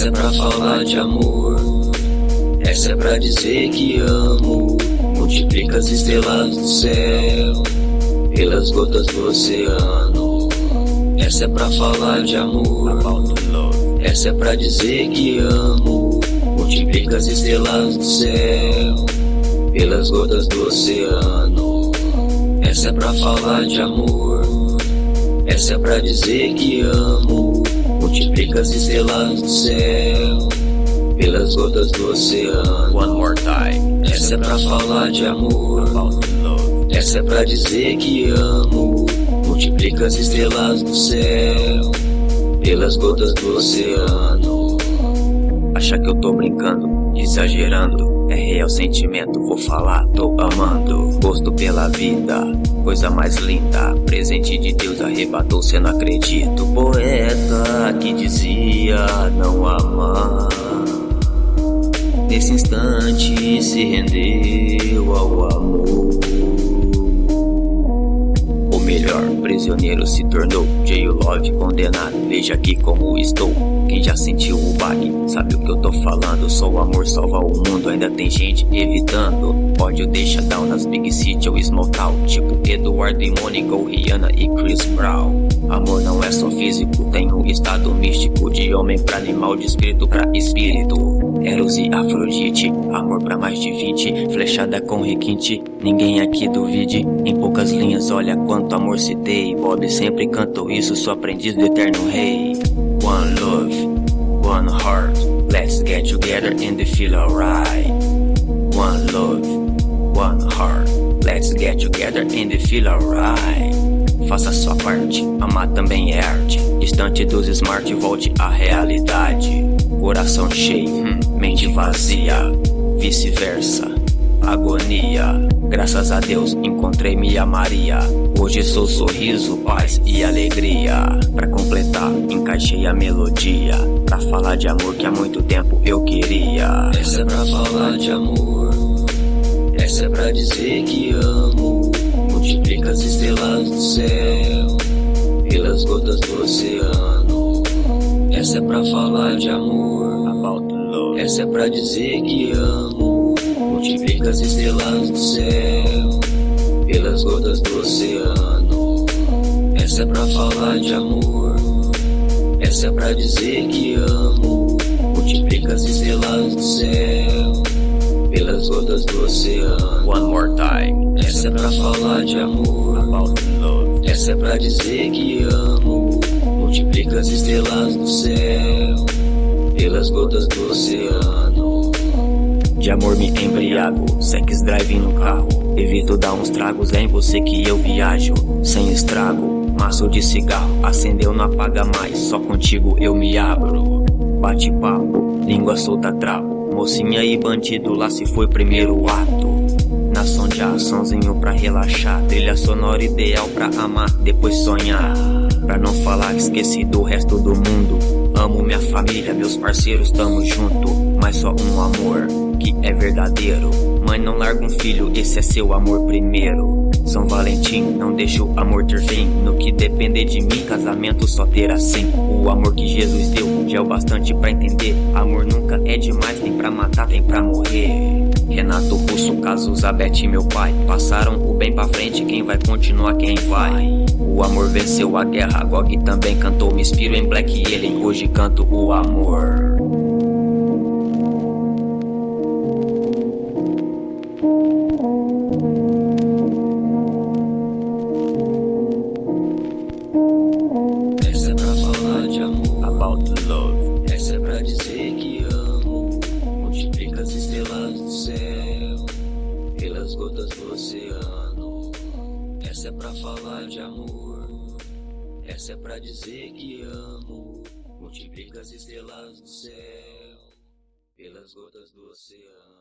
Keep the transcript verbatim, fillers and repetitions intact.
Essa é pra falar de amor, essa é pra dizer que amo. Multiplica as estrelas do céu pelas gotas do oceano. Essa é pra falar de amor, essa é pra dizer que amo. Multiplica as estrelas do céu pelas gotas do oceano. Essa é pra falar de amor, essa é pra dizer que amo. Multiplica as estrelas do céu pelas gotas do oceano. One more time. Essa é pra falar de amor, essa é pra dizer que amo. Multiplica as estrelas do céu pelas gotas do oceano. Acha que eu tô brincando, exagerando? É real sentimento, vou falar, tô amando. Gosto pela vida, coisa mais linda. Presente de Deus arrebatou, cê não acredita. Poeta que dizia não amar, nesse instante se rendeu ao amor. Ou melhor, prisioneiro se tornou. Jail Love condenado, veja aqui como estou. Quem já sentiu o baque, sabe o que eu tô falando. Só o amor salva o mundo, ainda tem gente evitando. Ódio deixa down nas Big City ou Small Town, tipo Eduardo e Mônica ou Rihanna e Chris Brown. Amor não é só físico, tem um estado místico. De homem pra animal, de espírito pra espírito. Eros e Afrodite, amor pra mais de vinte. Flechada com requinte, ninguém aqui duvide. Em poucas linhas, olha quanto amor citei. Bob sempre cantou isso, sou aprendiz do eterno rei. One love, one heart, let's get together and feel alright. One love, one heart, let's get together and feel alright. Faça a sua parte, amar também é arte. Distante dos smart, volte à realidade. Coração cheio, hum, mente vazia, vice-versa, agonia. Graças a Deus encontrei minha Maria. Hoje sou sorriso, paz e alegria. Pra completar, encaixei a melodia. Pra falar de amor que há muito tempo eu queria. Essa é pra falar de amor, essa é pra dizer que amo. Multiplica as estrelas do céu pelas gotas do oceano. Essa é pra falar de amor, About love. essa é pra dizer que amo. Multiplica as estrelas do céu pelas gotas do oceano. Essa é pra falar de amor, essa é pra dizer que amo. Multiplica as estrelas do céu pelas gotas do oceano. One more time. Essa é pra falar de amor, About love. essa é pra dizer que amo. Multiplica as estrelas do céu pelas gotas do oceano. De amor me embriago, sex drive no carro. Evito dar uns tragos, é em você que eu viajo. Sem estrago, maço de cigarro. Acendeu, não apaga mais, só contigo eu me abro. Bate papo, língua solta trapo. Mocinha e bandido, lá se foi primeiro ato. Nação de açãozinho pra relaxar. Trilha sonora ideal pra amar, depois sonhar. Pra não falar que esqueci do resto do mundo. Amo minha família, meus parceiros, tamo junto. Mas só um amor que é verdadeiro. Mãe, não larga um filho, esse é seu amor primeiro. São Valentim, não deixa o amor ter fim. No que depender de mim, casamento só terá sim. O amor que Jesus deu já é o bastante pra entender. Amor nunca é demais, tem pra matar, tem pra morrer. Renato Russo, Cazuza, Beth, meu pai. Passaram o bem pra frente, quem vai continuar, quem vai. O amor venceu a guerra, Gog também cantou. Me inspiro em Black Alien, hoje canto o amor. Essa é pra falar de amor, About love. essa é pra dizer que amo. Multiplica as estrelas do céu pelas gotas do oceano. Essa é pra falar de amor, essa é pra dizer que amo. Multiplica as estrelas do céu pelas gotas do oceano.